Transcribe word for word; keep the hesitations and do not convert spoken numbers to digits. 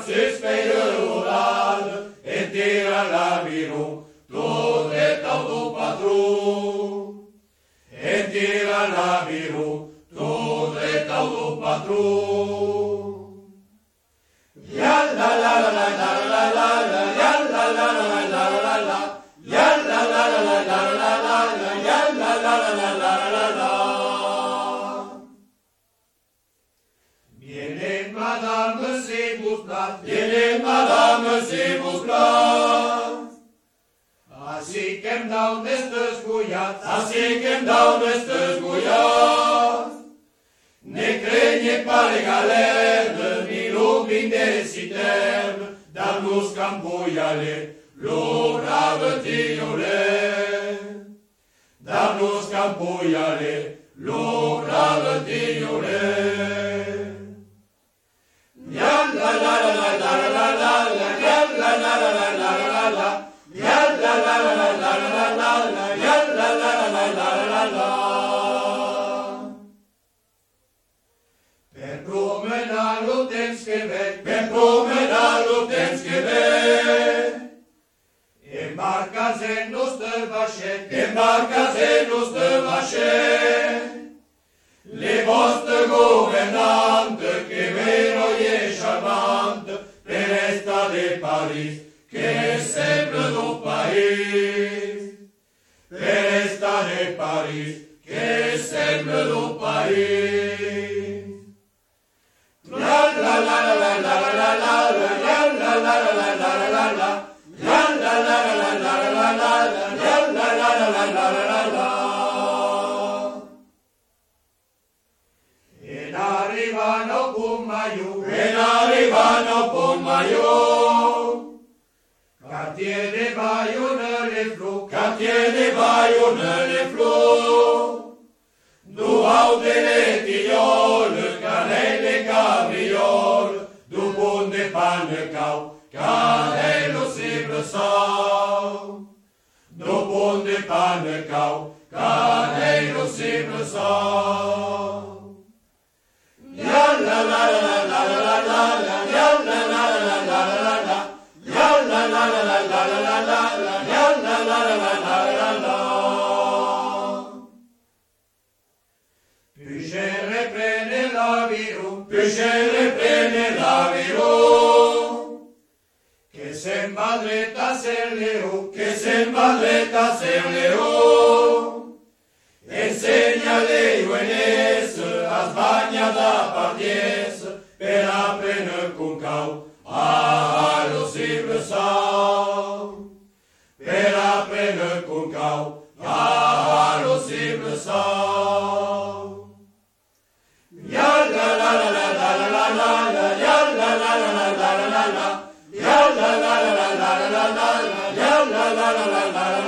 sus speilăurad, e tira la biro, tot e tauto patru. E tira la biro, tot e tauto patru. Ya la la la la la la la la, ya la la la la la la la, ya la la la la la la la la, ya la la la la la la la. Viene madame, c'est vous plat, viene madame, c'est vous plat. Asi kem dau nestes gujat, asi kem dau nestes gujat. Ne craignez pas les galères, ni l'eau des citernes, dans nos campoiales, l'eau brave tiolet. Dans nos campoiale, l'eau brave tiolet. Ya la la la la la la la la, ya la la la la la la la, ya la la la la la la la la, ya la la la la la la la. Per promenar lo temps que ve, per promenar lo temps que ve. Embarcas en nostre vaixet, embarcas en nostre vaixet. Les vostres gouvernantes, que vero et charmante, per esta de Paris, que sempre do país. Per esta de Paris, que sempre do país. La la la la la la la la la, la la la la la la la la, la la la la la la la la, la la la la la la la la. En arrivano Pumaiu, en arrivano Pumaiu. Quartier des Bayonnes les flots, quartier des Bayonnes les flots. Nous hau de les tillioles, canel et cabrioles, du bon de pan de cau, canel au cible sang. Du bon de pan de cau, canel au cible sang. Ya la la la la la la la la, ya la la la la la la la, ya la la la la la la la la, ya la la la la la la la. Puis je reprenne l'aviron, puis je reprenne l'aviron. Que se madreta ser l'héros, que se madreta ser l'héros. Enseñale Ioenes a Spagna da parties, per apprendre con cau a lo cible sang. Per apprendre con cau a lo cible sang. Ya la la la la la la la la la, ya la la la la la la la la, ya la la la la la la la la, ya la la la la la la la.